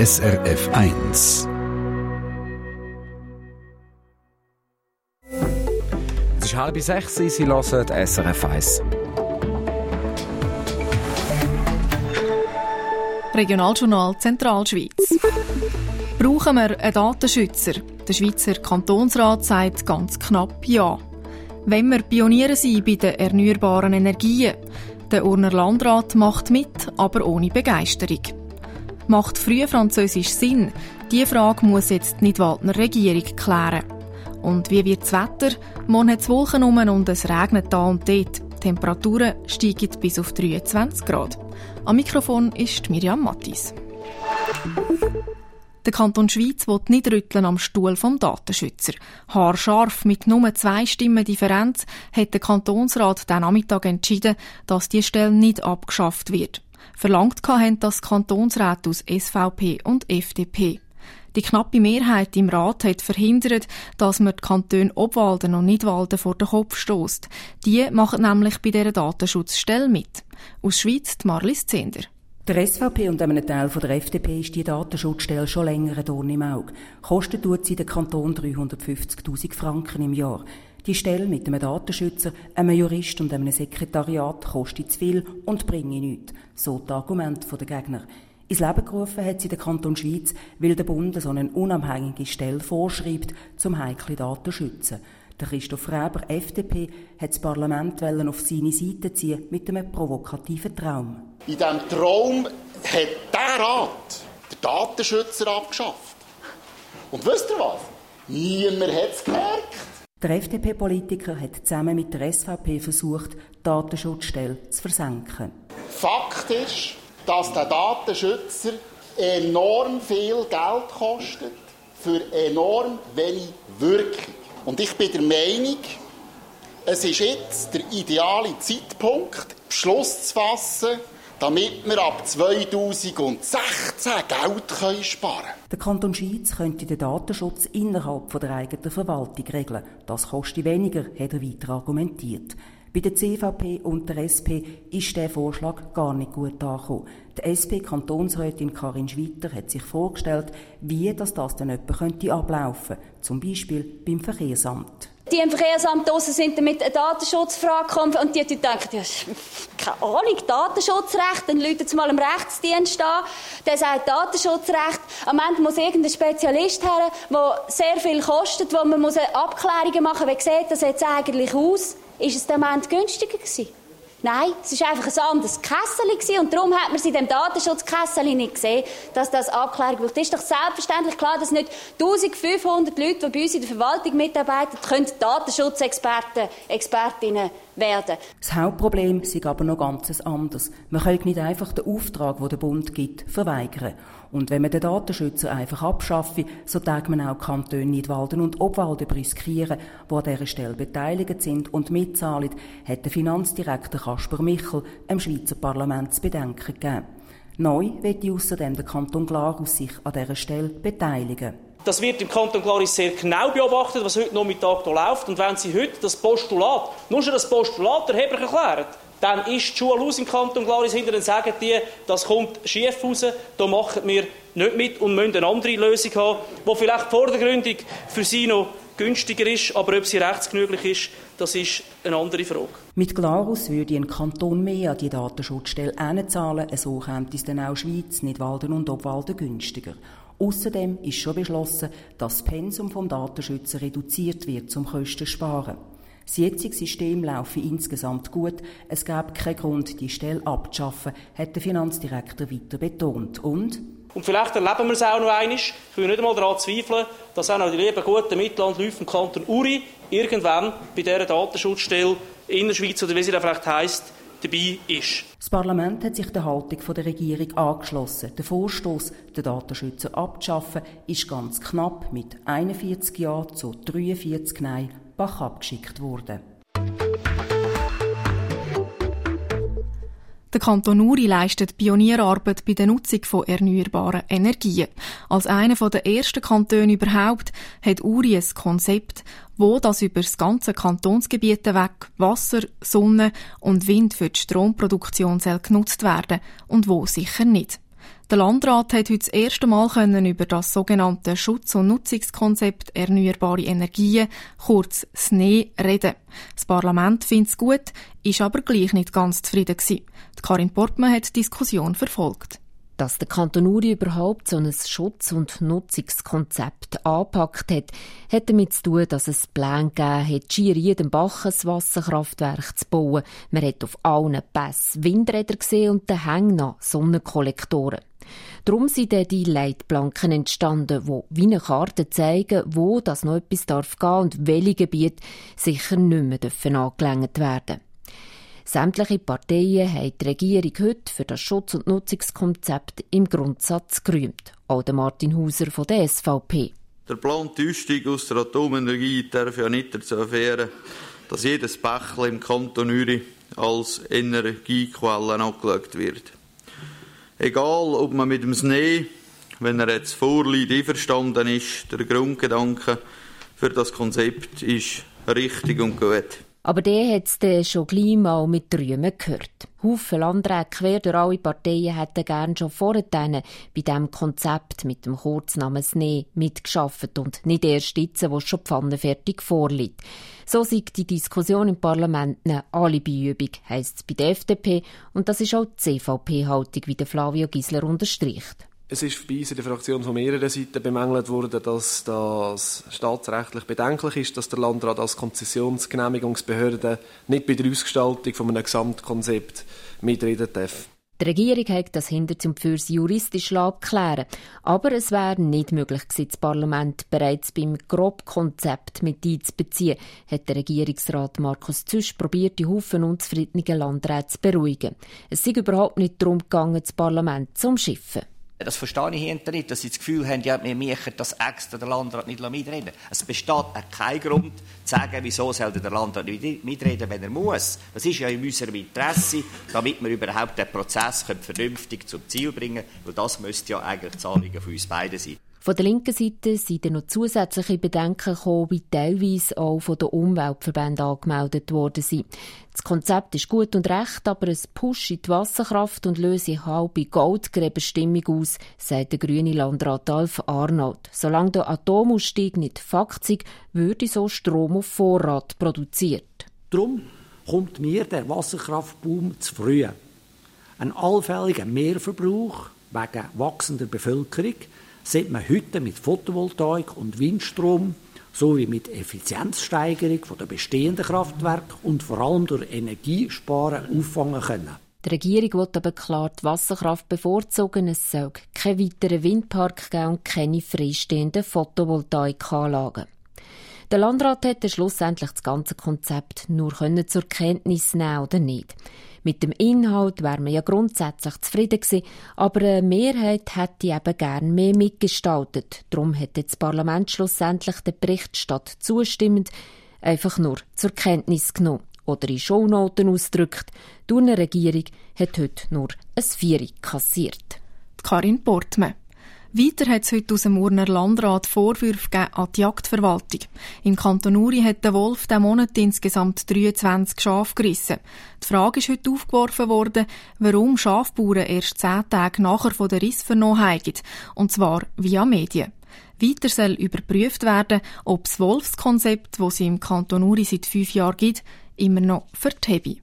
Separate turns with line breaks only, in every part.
SRF 1.
Es ist 5:30, Sie hören SRF 1.
Regionaljournal Zentralschweiz. Brauchen wir einen Datenschützer? Der Schweizer Kantonsrat sagt ganz knapp ja. Wenn wir Pioniere sind bei den erneuerbaren Energien. Der Urner Landrat macht mit, aber ohne Begeisterung. Macht Frühfranzösisch Sinn? Diese Frage muss jetzt die Nidwaldner Regierung klären. Und wie wird das Wetter? Morgen hat es Wolken rum und es regnet da und dort. Die Temperaturen steigen bis auf 23 Grad. Am Mikrofon ist Mirjam Mattis. Der Kanton Schweiz will nicht rütteln am Stuhl vom Datenschützer. Haarscharf mit nur 2 Stimmen Differenz hat der Kantonsrat diesen Nachmittag entschieden, dass die Stelle nicht abgeschafft wird. Verlangt haben das Kantonsräte aus SVP und FDP. Die knappe Mehrheit im Rat hat verhindert, dass man die Kantone Obwalden und Nidwalden vor den Kopf stösst. Die machen nämlich bei dieser Datenschutzstelle mit. Aus Schweiz die Marlies Zehnder.
Der SVP und einem Teil der FDP ist die Datenschutzstelle schon länger ein Dorn im Auge. Kostet tut sie den Kanton 350'000 Franken im Jahr. Die Stelle mit einem Datenschützer, einem Jurist und einem Sekretariat kostet zu viel und bringe nichts. So die Argumente der Gegner. Ins Leben gerufen hat sie der Kanton Schweiz, weil der Bund so eine unabhängige Stelle vorschreibt, zum heikle Daten zu schützen. Der Christoph Reber, FDP, hat das Parlament auf seine Seite ziehen mit einem provokativen Traum.
In diesem Traum hat der Rat den Datenschützer abgeschafft. Und wisst ihr was? Niemand hat es gemerkt.
Der FDP-Politiker hat zusammen mit der SVP versucht, die Datenschutzstelle zu versenken.
Fakt ist, dass der Datenschützer enorm viel Geld kostet für enorm wenig Wirkung. Und ich bin der Meinung, es ist jetzt der ideale Zeitpunkt, Beschluss zu fassen, damit wir ab 2016 Geld sparen können.
Der Kanton Schweiz könnte den Datenschutz innerhalb der eigenen Verwaltung regeln. Das kostet weniger, hat er weiter argumentiert. Bei der CVP und der SP ist der Vorschlag gar nicht gut angekommen. Die SP-Kantonsrätin Karin Schwitter hat sich vorgestellt, wie das dann etwa könnte ablaufen könnte. Zum Beispiel beim Verkehrsamt.
Die im Verkehrsamt draussen sind damit eine Datenschutzfrage gekommen und die denken, ja, keine Ahnung, Datenschutzrecht, dann läutet es mal im Rechtsdienst an, der sagt Datenschutzrecht, am Ende muss irgendein Spezialist her, der sehr viel kostet, wo man muss Abklärungen machen muss, wie sieht das jetzt eigentlich aus? Ist es am Ende günstiger gewesen? Nein, es war einfach ein anderes Kässeli und darum hat man es in dem Datenschutzkässeli nicht gesehen, dass das Abklärung braucht. Es ist doch selbstverständlich klar, dass nicht 1500 Leute, die bei uns in der Verwaltung mitarbeiten, können Datenschutzexperten, Expertinnen werden.
Das Hauptproblem ist aber noch ganz anders. Man kann nicht einfach den Auftrag, den der Bund gibt, verweigern. Und wenn man den Datenschützer einfach abschaffe, so darf man auch Kantone Nidwalden und Obwalden riskieren, die an dieser Stelle beteiligt sind und mitzahlen, hat der Finanzdirektor Kasper Michel dem Schweizer Parlament zu bedenken gegeben. Neu wird ausserdem der Kanton Glarus sich an dieser Stelle beteiligen.
Das wird im Kanton Glarus sehr genau beobachtet, was heute Nachmittag hier läuft. Und wenn Sie heute das Postulat, nur schon das Postulat erheblich erklären, dann ist die Schule aus im Kanton Glarus hinter den sagen die, das kommt schief raus, da machen wir nicht mit und müssen eine andere Lösung haben, die vielleicht vordergründig für Sie noch günstiger ist, aber ob sie rechtsgenüglich ist, das ist eine andere Frage.
Mit Glarus würde ein Kanton mehr an die Datenschutzstelle einzahlen, so käme es dann auch Schweiz, Nidwalden und Obwalden günstiger. Außerdem ist schon beschlossen, dass das Pensum vom Datenschützer reduziert wird, um Kosten zu sparen. Das jetzige System laufe insgesamt gut. Es gäbe keinen Grund, die Stelle abzuschaffen, hat der Finanzdirektor weiter betont. Und
vielleicht erleben wir es auch noch einmal. Ich will nicht einmal daran zweifeln, dass auch noch die lieben guten Mittellandläufe im Kanton Uri irgendwann bei dieser Datenschutzstelle in der Schweiz, oder wie sie da vielleicht heisst, dabei ist.
Das Parlament hat sich der Haltung der Regierung angeschlossen. Der Vorstoss, den Datenschützer abzuschaffen, ist ganz knapp mit 41 Ja zu 43 Nein Bach abgeschickt worden.
Der Kanton Uri leistet Pionierarbeit bei der Nutzung von erneuerbaren Energien. Als einer der ersten Kantone überhaupt hat Uri ein Konzept, wo das über das ganze Kantonsgebiet weg Wasser, Sonne und Wind für die Stromproduktion genutzt werden und wo sicher nicht. Der Landrat hat heute das erste Mal über das sogenannte Schutz- und Nutzungskonzept Erneuerbare Energien, kurz SNE, reden. Das Parlament findet es gut, ist aber gleich nicht ganz zufrieden gewesen. Karin Portmann hat die Diskussion verfolgt.
Dass der Kanton Uri überhaupt so ein Schutz- und Nutzungskonzept angepackt hat, hat damit zu tun, dass es Pläne gegeben hat, schier jedem Bach ein Wasserkraftwerk zu bauen. Man hat auf allen Pässen Windräder gesehen und den Hängen noch Sonnenkollektoren. Darum sind dann die Leitplanken entstanden, die wie eine Karte zeigen, wo das noch etwas gehen darf und welche Gebiete sicher nicht mehr angelenkt werden dürfen. Sämtliche Parteien haben die Regierung heute für das Schutz- und Nutzungskonzept im Grundsatz gerühmt. Auch der Martin Hauser von der SVP.
Der geplante Ausstieg aus der Atomenergie darf ja nicht dazu führen, dass jedes Bächle im Kanton Uri als Energiequelle angeschaut wird. Egal, ob man mit dem SNE, wenn er jetzt vorliegt, einverstanden ist, der Grundgedanke für das Konzept ist richtig und gut.
Aber der hat es schon gleich mal mit Rühmen gehört. Haufen Landräte quer durch alle Parteien hätten gern schon vorher bei diesem Konzept mit dem Kurznamen SNE mitgearbeitet und nicht erst jetzt, wo es schon pfannenfertig vorliegt. So sieht die Diskussion im Parlament eine Alibi-Übung, heisst es bei der FDP, und das ist auch die CVP-Haltung, wie der Flavio Gisler unterstreicht.
Es ist bei uns in der Fraktion von mehreren Seiten bemängelt worden, dass das staatsrechtlich bedenklich ist, dass der Landrat als Konzessionsgenehmigungsbehörde nicht bei der Ausgestaltung von einem Gesamtkonzept mitreden darf.
Die Regierung hat das hinter und für sie juristisch abklären. Aber es wäre nicht möglich gewesen, das Parlament bereits beim Grobkonzept mit einzubeziehen, hat der Regierungsrat Markus Züsch probiert, die Haufen unzufriedenen Landräte zu beruhigen. Es sei überhaupt nicht darum gegangen, das Parlament zu umschiffen.
Das verstehe ich hinter nicht, dass sie das Gefühl haben, ja, wir machen das extra der Landrat nicht mitreden. Es besteht auch kein Grund zu sagen, wieso soll der Landrat nicht mitreden, wenn er muss. Das ist ja in unserem Interesse, damit wir überhaupt den Prozess vernünftig zum Ziel bringen können, weil das müsste ja eigentlich das Anliegen von uns beiden sein.
Von der linken Seite sind dann noch zusätzliche Bedenken gekommen, wie teilweise auch von den Umweltverbänden angemeldet worden sind. Das Konzept ist gut und recht, aber es pushe die Wasserkraft und löse halbe Goldgräberstimmung aus, sagt der grüne Landrat Alf Arnold. Solange der Atomausstieg nicht Fakt sei, würde so Strom auf Vorrat produziert.
Darum kommt mir der Wasserkraftboom zu früh. Ein allfälliger Mehrverbrauch wegen wachsender Bevölkerung sieht man heute mit Photovoltaik und Windstrom sowie mit Effizienzsteigerung der bestehenden Kraftwerke und vor allem durch Energiesparen auffangen können.
Die Regierung will aber klar die Wasserkraft bevorzugen. Es soll keinen weiteren Windpark geben und keine freistehenden Photovoltaikanlagen. Der Landrat hätte schlussendlich das ganze Konzept nur zur Kenntnis nehmen oder nicht. Mit dem Inhalt wäre man ja grundsätzlich zufrieden gewesen, aber eine Mehrheit hätte eben gern mehr mitgestaltet. Darum hätte das Parlament schlussendlich den Bericht statt zustimmend einfach nur zur Kenntnis genommen. Oder in Shownoten ausgedrückt, die Regierung hat heute nur ein 4 kassiert.
Karin Portmann. Weiter hat es heute aus dem Urner Landrat Vorwürfe gegeben an die Jagdverwaltung. Im Kanton Uri hat der Wolf diesen Monat insgesamt 23 Schafe gerissen. Die Frage ist heute aufgeworfen worden, warum Schafbauern erst 10 Tage nachher von der Riss vernommen haben, und zwar via Medien. Weiter soll überprüft werden, ob das Wolfskonzept, das es im Kanton Uri seit 5 Jahren gibt, immer noch verhebe.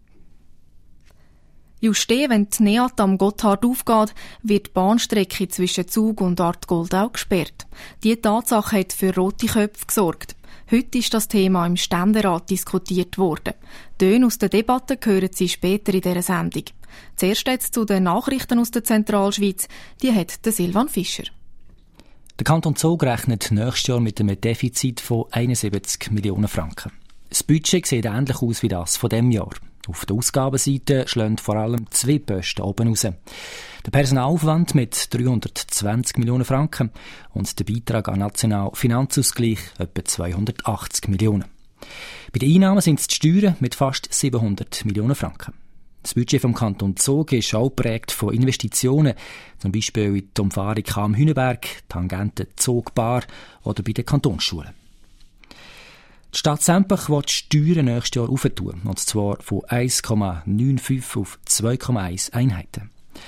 Just wenn die NEAT am Gotthard aufgeht, wird die Bahnstrecke zwischen Zug und Artgoldau gesperrt. Diese Tatsache hat für rote Köpfe gesorgt. Heute ist das Thema im Ständerat diskutiert worden. Töne aus der Debatte hören Sie später in dieser Sendung. Zuerst jetzt zu den Nachrichten aus der Zentralschweiz. Die hat der Silvan Fischer.
Der Kanton Zug rechnet nächstes Jahr mit einem Defizit von 71 Millionen Franken. Das Budget sieht ähnlich aus wie das von diesem Jahr. Auf der Ausgabenseite schlagen vor allem 2 Posten oben raus. Der Personalaufwand mit 320 Millionen Franken und der Beitrag an nationalen Finanzausgleich etwa 280 Millionen. Bei den Einnahmen sind es die Steuern mit fast 700 Millionen Franken. Das Budget vom Kanton Zug ist auch geprägt von Investitionen, zum Beispiel in die Umfahrung Cham-Hüneberg, Tangente Zugbar oder bei den Kantonsschulen. Die Stadt Sempach will die Steuern nächstes Jahr aufentun, und zwar von 1,95 auf 2,1 Einheiten.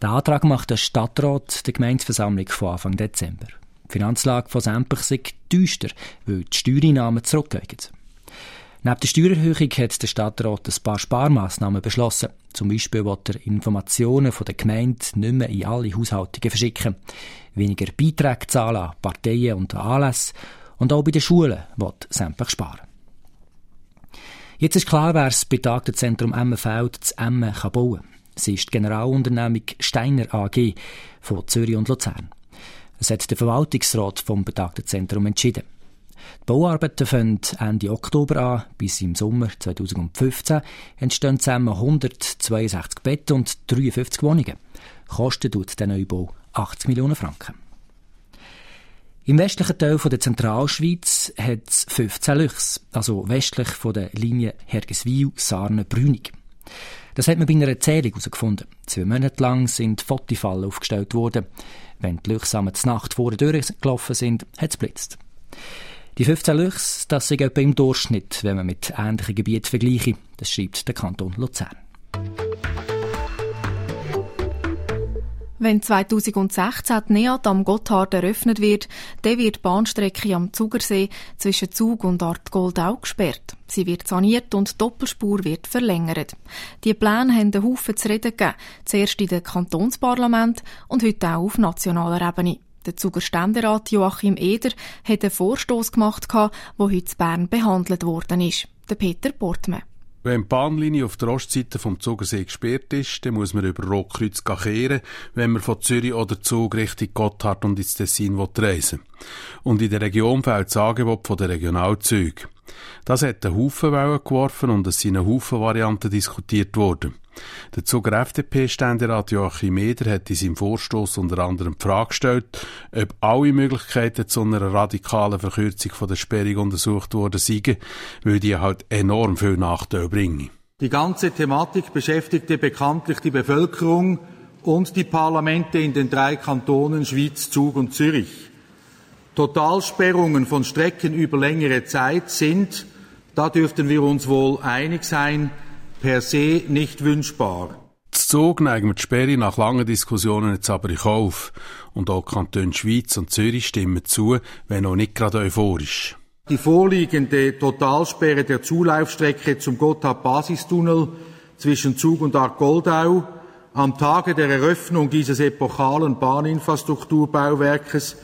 Den Antrag macht der Stadtrat der Gemeindeversammlung von Anfang Dezember. Die Finanzlage von Sempach sei düster, weil die Steuereinnahmen zurückgehen. Neben der Steuererhöhung hat der Stadtrat ein paar Sparmaßnahmen beschlossen. Zum Beispiel will er Informationen von der Gemeinde nicht mehr in alle Haushaltungen verschicken, weniger Beiträge zahlen an Parteien und Anlässe und auch bei den Schulen will Sempach sparen. Jetzt ist klar, wer das Betagtenzentrum Emmenfeld zu Emmen bauen kann. Sie ist die Generalunternehmung Steiner AG von Zürich und Luzern. Das hat der Verwaltungsrat vom Betagtenzentrum entschieden. Die Bauarbeiten fangen Ende Oktober an. Bis im Sommer 2015 entstehen zusammen 162 Betten und 53 Wohnungen. Kosten tut der Neubau 80 Millionen Franken. Im westlichen Teil der Zentralschweiz hat es 15 Löchse, also westlich von der Linie Hergeswil-Sarnen-Brünig. Das hat man bei einer Zählung herausgefunden. 2 Monate lang sind Fotifallen aufgestellt worden. Wenn die Löchse am Nacht vor der Tür gelaufen sind, hat es geblitzt. Die 15 Löchse, das sind etwa im Durchschnitt, wenn man mit ähnlichen Gebieten vergleiche. Das schreibt der Kanton Luzern.
Wenn 2016 die NEAT am Gotthard eröffnet wird, dann wird die Bahnstrecke am Zugersee zwischen Zug und Artgoldau gesperrt. Sie wird saniert und die Doppelspur wird verlängert. Die Pläne haben einen Haufen zu reden gegeben, zuerst in den Kantonsparlament und heute auch auf nationaler Ebene. Der Zuger Ständerat Joachim Eder hat einen Vorstoss gemacht, der heute in Bern behandelt worden ist. Der Peter Portmann.
Wenn die Bahnlinie auf der Ostseite vom Zugersee gesperrt ist, dann muss man über Rotkreuz kehren, wenn man von Zürich oder Zug Richtung Gotthard und ins Tessin reisen will. Und in der Region fehlt das Angebot von den Regionalzügen. Das hat einen Haufen Wellen geworfen und es sind eine Haufen Varianten diskutiert worden. Der Zuger FDP-Ständerat Joachim Eder hat in seinem Vorstoss unter anderem die Frage gestellt, ob alle Möglichkeiten zu einer radikalen Verkürzung der Sperrung untersucht worden seien, weil die halt enorm viel Nachteile bringen.
Die ganze Thematik beschäftigte bekanntlich die Bevölkerung und die Parlamente in den 3 Kantonen Schwyz, Zug und Zürich. Totalsperrungen von Strecken über längere Zeit sind, da dürften wir uns wohl einig sein, per se nicht wünschbar.
Das Zug neigen die Sperre nach langen Diskussionen jetzt aber in Kauf. Und auch die Kantone Schwyz und Zürich stimmen zu, wenn auch nicht gerade euphorisch.
Die vorliegende Totalsperre der Zulaufstrecke zum Gotthard-Basistunnel zwischen Zug und Artgoldau am Tage der Eröffnung dieses epochalen Bahninfrastrukturbauwerkes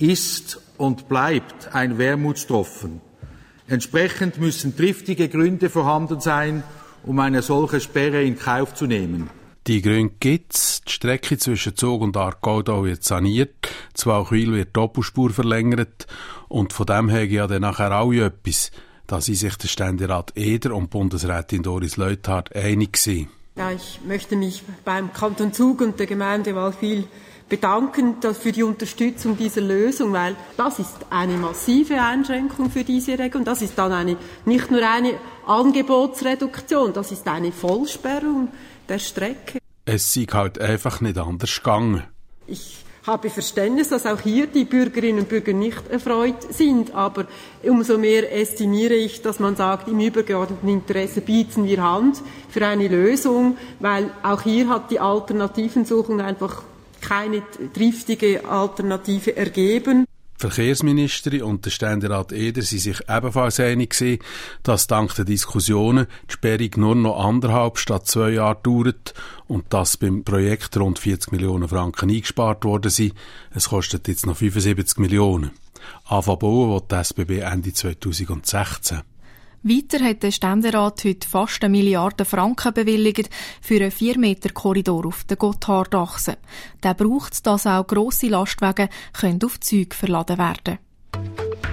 ist und bleibt ein Wermutstropfen. Entsprechend müssen triftige Gründe vorhanden sein, um eine solche Sperre in Kauf zu nehmen.
Die Gründe gibt's. Die Strecke zwischen Zug und Artgoldau wird saniert, Zwalchwil wird die Doppelspur verlängert und von dem her ja dann nachher alle etwas. Da sind sich der Ständerat Eder und Bundesrätin Doris Leuthard einig gewesen.
Ja, ich möchte mich beim Kanton Zug und der Gemeinde Walchwil bedanken für die Unterstützung dieser Lösung, weil das ist eine massive Einschränkung für diese Region. Das ist dann nicht nur eine Angebotsreduktion, das ist eine Vollsperrung der Strecke.
Es sei halt einfach nicht anders gegangen.
Ich habe Verständnis, dass auch hier die Bürgerinnen und Bürger nicht erfreut sind, aber umso mehr estimiere ich, dass man sagt, im übergeordneten Interesse bieten wir Hand für eine Lösung, weil auch hier hat die Alternativensuchung einfach keine triftige Alternative ergeben.
Die Verkehrsministerin und der Ständerat Eder sind sich ebenfalls einig gewesen, dass dank der Diskussionen die Sperrung nur noch 1,5 statt 2 Jahre dauert und dass beim Projekt rund 40 Millionen Franken eingespart worden sind. Es kostet jetzt noch 75 Millionen. Anfangen bauen will die SBB Ende 2016.
Weiter hat der Ständerat heute fast 1 Milliarde Franken bewilligt für einen 4-Meter-Korridor auf der Gotthardachse. Der braucht es, dass auch grosse Lastwagen auf Züge verladen werden können.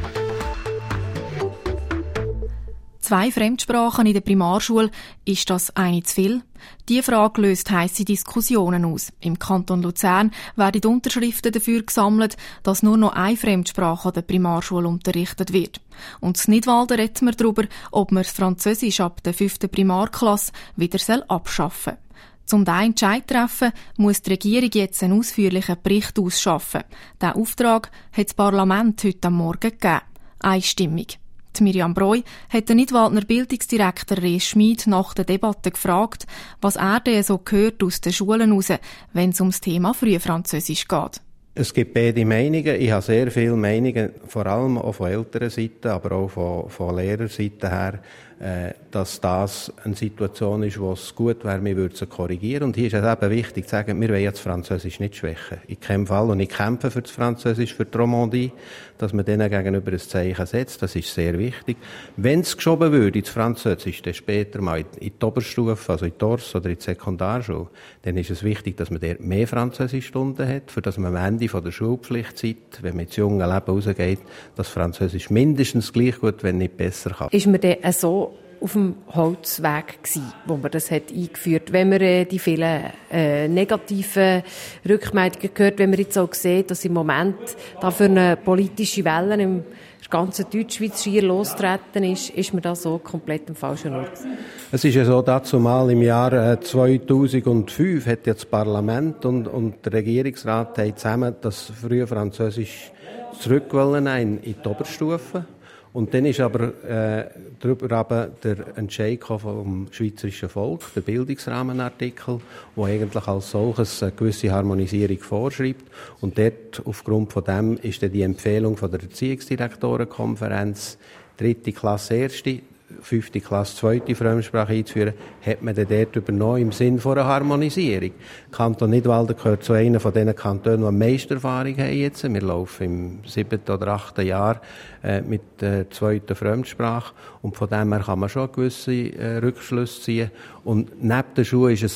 2 Fremdsprachen in der Primarschule, ist das eine zu viel? Diese Frage löst heisse Diskussionen aus. Im Kanton Luzern werden die Unterschriften dafür gesammelt, dass nur noch eine Fremdsprache an der Primarschule unterrichtet wird. Und in Nidwalden reden wir darüber, ob man das Französisch ab der 5. Primarklasse wieder abschaffen soll. Um diesen Entscheid zu treffen, muss die Regierung jetzt einen ausführlichen Bericht ausschaffen. Diesen Auftrag hat das Parlament heute am Morgen gegeben. Einstimmig. Die Miriam Breu hat den Nidwaldner Bildungsdirektor Res Schmid nach der Debatte gefragt, was er denn so hört aus den Schulen raus, wenn es ums Thema Frühfranzösisch geht.
Es gibt beide Meinungen. Ich habe sehr viele Meinungen, vor allem auch von älteren Seiten, aber auch von Lehrerseite her, dass das eine Situation ist, wo es gut wäre, wir würden sie korrigieren. Und hier ist es eben wichtig zu sagen, wir wollen jetzt Französisch nicht schwächen. In keinem Fall. Und ich kämpfe für das Französisch, für die Romandie, dass man denen gegenüber ein Zeichen setzt. Das ist sehr wichtig. Wenn es geschoben würde, ins Französisch, dann später mal in die Oberstufe, also in die Ors oder in die Sekundarschule, dann ist es wichtig, dass man dort mehr Französischstunden hat, für dass man am Ende von der Schulpflichtzeit, wenn man ins junge Leben rausgeht, das Französisch mindestens gleich gut, wenn nicht besser kann.
Ist man denn so auf dem Holzweg gewesen, wo man das hat eingeführt, wenn man die vielen negativen Rückmeldungen hört, wenn man jetzt auch sieht, dass im Moment da für eine politische Welle im ganzen Deutschschweiz schier lostreten ist man da so komplett im falschen Ort?
Es ist ja so, dazu mal im Jahr 2005 hat ja das Parlament und der Regierungsrat zusammen das frühe Französisch zurückwollen in die Oberstufe. Und dann ist aber darüber der Entscheid vom schweizerischen Volk, der Bildungsrahmenartikel, der eigentlich als solches eine gewisse Harmonisierung vorschreibt. Und dort, aufgrund von dem, ist dann die Empfehlung von der Erziehungsdirektorenkonferenz, 3. Klasse erste, 5. Klasse zweite Fremdsprache einzuführen, hat man dann dort übernommen im Sinn von einer Harmonisierung. Kanton Nidwalden gehört zu einer von den Kantonen, die am meisten Erfahrung haben jetzt. Wir laufen im 7. oder 8. Jahr mit der zweiten Fremdsprache und von dem her kann man schon gewisse Rückschlüsse ziehen. Und neben der Schule ist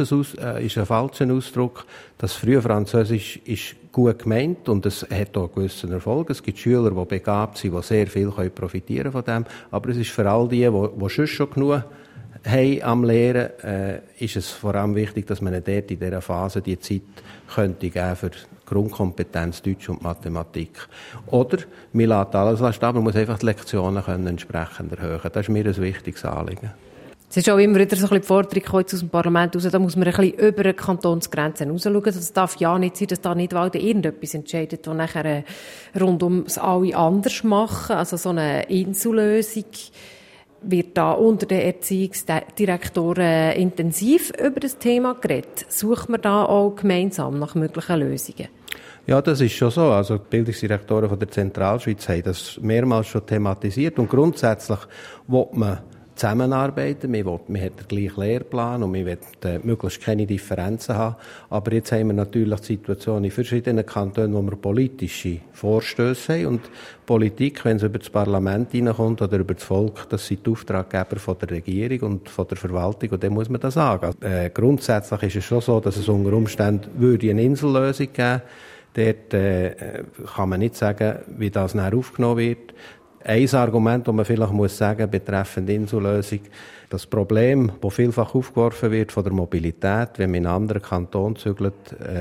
ein falscher Ausdruck. Das frühe Französisch ist gut gemeint und es hat auch einen gewissen Erfolg. Es gibt Schüler, die begabt sind, die sehr viel profitieren von dem. Aber es ist für all die sonst schon genug haben am Lehren, ist es vor allem wichtig, dass man dort in dieser Phase die Zeit könnte geben für Grundkompetenz Deutsch und Mathematik. Oder man lässt alles stehen, aber man muss einfach die Lektionen entsprechend erhöhen. Das ist mir ein wichtiges Anliegen.
Es ist auch immer wieder so ein bisschen die Forderung aus dem Parlament raus, da muss man ein bisschen über die Kantonsgrenzen rausschauen. Das darf ja nicht sein, dass da Nidwalden irgendetwas entscheidet, das nachher rund ums alle anders machen. Also so eine Insellösung wird da unter den Erziehungsdirektoren intensiv über das Thema geredet. Sucht man da auch gemeinsam nach möglichen Lösungen?
Ja, das ist schon so. Also die Bildungsdirektoren von der Zentralschweiz haben das mehrmals schon thematisiert und grundsätzlich will man zusammenarbeiten. Man hat den gleichen Lehrplan und man will möglichst keine Differenzen haben. Aber jetzt haben wir natürlich die Situation in verschiedenen Kantonen, wo wir politische Vorstöße haben. Und Politik, wenn es über das Parlament hineinkommt oder über das Volk, das sind die Auftraggeber von der Regierung und von der Verwaltung. Und dann muss man das sagen. Grundsätzlich ist es schon so, dass es unter Umständen eine Insellösung geben würde. Dort kann man nicht sagen, wie das nachher aufgenommen wird. Ein Argument, das man vielleicht muss sagen, betreffend Insellösung, das Problem, das vielfach aufgeworfen wird von der Mobilität, wenn man in einen anderen Kanton zügelt,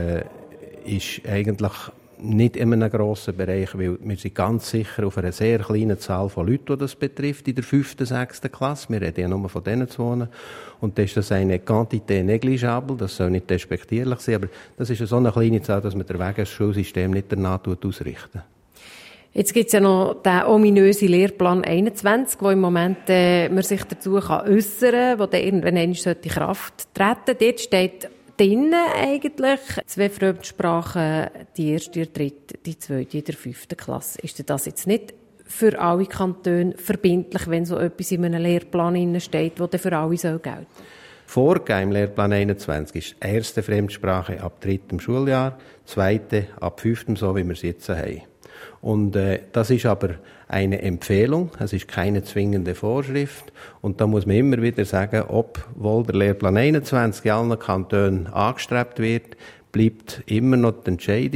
ist eigentlich nicht in einem grossen Bereich, weil wir sind ganz sicher auf einer sehr kleinen Zahl von Leuten, die das betrifft, in der 5., 6. Klasse. Wir reden ja nur von diesen zwei. Und das ist das eine Quantité négligeable, das soll nicht despektierlich sein, aber das ist so eine kleine Zahl, dass man den Weg ins Schulsystem nicht danach ausrichten.
Jetzt gibt es ja noch den ominösen Lehrplan 21, wo im Moment man sich dazu äußern kann, wo der irgendwann in Kraft treten. Dort steht drinnen eigentlich 2 Fremdsprachen, die erste, die dritte, die zweite, in der 5. Klasse. Ist das jetzt nicht für alle Kantone verbindlich, wenn so etwas in einem Lehrplan steht, das für alle gelten soll?
Vorgegeben im Lehrplan 21 ist erste Fremdsprache ab 3. Schuljahr, zweite ab 5., so wie wir es jetzt haben. Und das ist aber eine Empfehlung, es ist keine zwingende Vorschrift. Und da muss man immer wieder sagen, obwohl der Lehrplan 21 in allen Kantonen angestrebt wird, bleibt immer noch die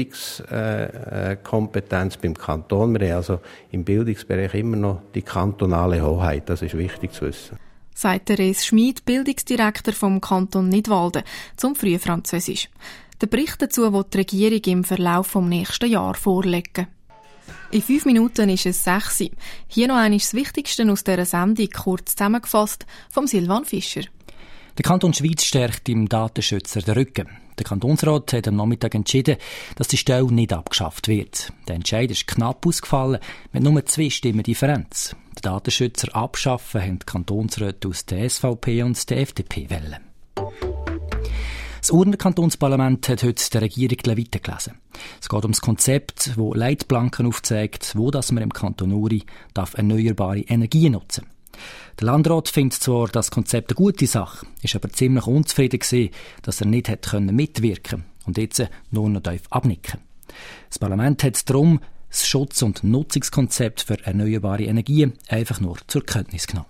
Entscheidungskompetenz beim Kanton. Wir haben also im Bildungsbereich immer noch die kantonale Hoheit, das ist wichtig zu wissen.
Sagt Res Schmid, Bildungsdirektor vom Kanton Nidwalden, zum Frühfranzösisch. Der Bericht dazu wird die Regierung im Verlauf des nächsten Jahres vorlegen. In 5 Minuten ist es 6 Uhr. Hier noch einmal das Wichtigste aus dieser Sendung, kurz zusammengefasst, vom Silvan Fischer.
Der Kanton Schwyz stärkt im Datenschützer den Rücken. Der Kantonsrat hat am Nachmittag entschieden, dass die Stelle nicht abgeschafft wird. Der Entscheid ist knapp ausgefallen, mit nur 2 Stimmen Differenz. Den Datenschützer abschaffen haben die Kantonsräte aus der SVP und der FDP wollen. Das Urner Kantonsparlament hat heute der Regierung weitergelesen. Es geht um das Konzept, das Leitplanken aufzeigt, wo das man im Kanton Uri erneuerbare Energien nutzen darf. Der Landrat findet zwar das Konzept eine gute Sache, ist aber ziemlich unzufrieden gewesen, dass er nicht mitwirken konnte und jetzt nur noch abnicken. Das Parlament hat darum das Schutz- und Nutzungskonzept für erneuerbare Energien einfach nur zur Kenntnis genommen.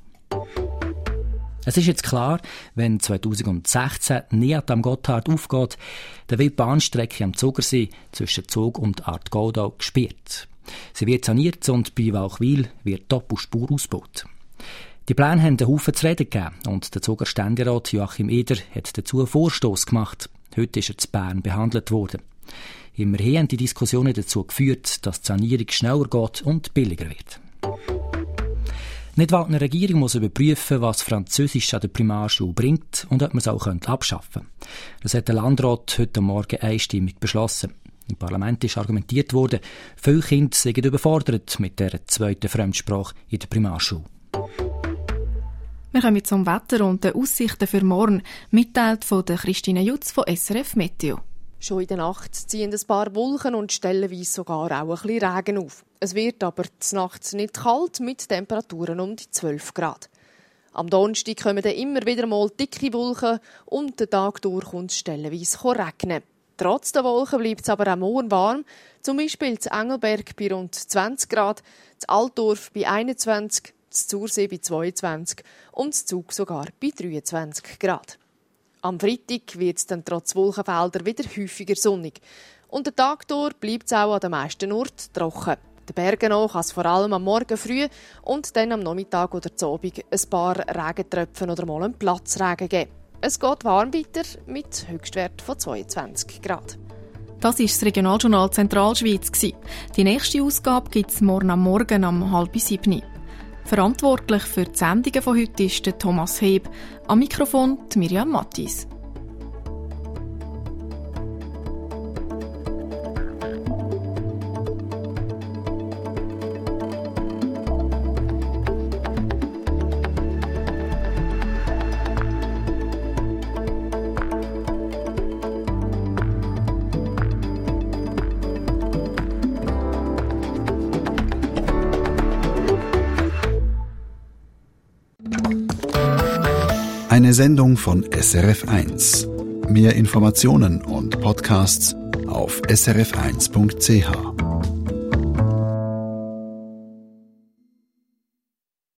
Es ist jetzt klar, wenn 2016 NIAT am Gotthard aufgeht, dann wird die Bahnstrecke am Zugersee zwischen Zug und Aargau gesperrt. Sie wird saniert und bei Walchwil wird die Doppelspur ausgebaut. Die Pläne haben einen Haufen zu reden gegeben und der Zuger Ständerat Joachim Eder hat dazu einen Vorstoss gemacht. Heute ist er zu Bern behandelt worden. Immerhin haben die Diskussionen dazu geführt, dass die Sanierung schneller geht und billiger wird. Die Nidwaldner Regierung muss überprüfen, was Französisch an der Primarschule bringt und ob man es auch abschaffen könnte. Das hat der Landrat heute Morgen einstimmig beschlossen. Im Parlament ist argumentiert worden, viele Kinder seien überfordert mit der zweiten Fremdsprache in der Primarschule.
Wir kommen zum Wetter und den Aussichten für morgen, mitteilt von der Christine Jutz von SRF Meteo.
Schon in der Nacht ziehen ein paar Wolken und stellenweise sogar auch ein bisschen Regen auf. Es wird aber nachts nicht kalt, mit Temperaturen um die 12 Grad. Am Donnerstag kommen dann immer wieder mal dicke Wolken und den Tag durch kommt es stellenweise regnen. Trotz der Wolken bleibt es aber auch morgen warm. Zum Beispiel zu Engelberg bei rund 20 Grad, zu Altdorf bei 21, zu Zursee bei 22 und zu Zug sogar bei 23 Grad. Am Freitag wird es dann trotz Wolkenfelder wieder häufiger sonnig. Und den Tag durch bleibt es auch an den meisten Orten trocken. Den Bergen nach kann es vor allem am Morgen früh und dann am Nachmittag oder zu Abend ein paar Regentröpfen oder mal einen Platzregen geben. Es geht warm weiter mit Höchstwert von 22 Grad.
Das war das Regionaljournal Zentralschweiz. Die nächste Ausgabe gibt es morgen am Morgen um 6:30. Verantwortlich für die Sendungen von heute ist der Thomas Heb. Am Mikrofon die Miriam Mattis.
Eine Sendung von SRF1. Mehr Informationen und Podcasts auf srf1.ch.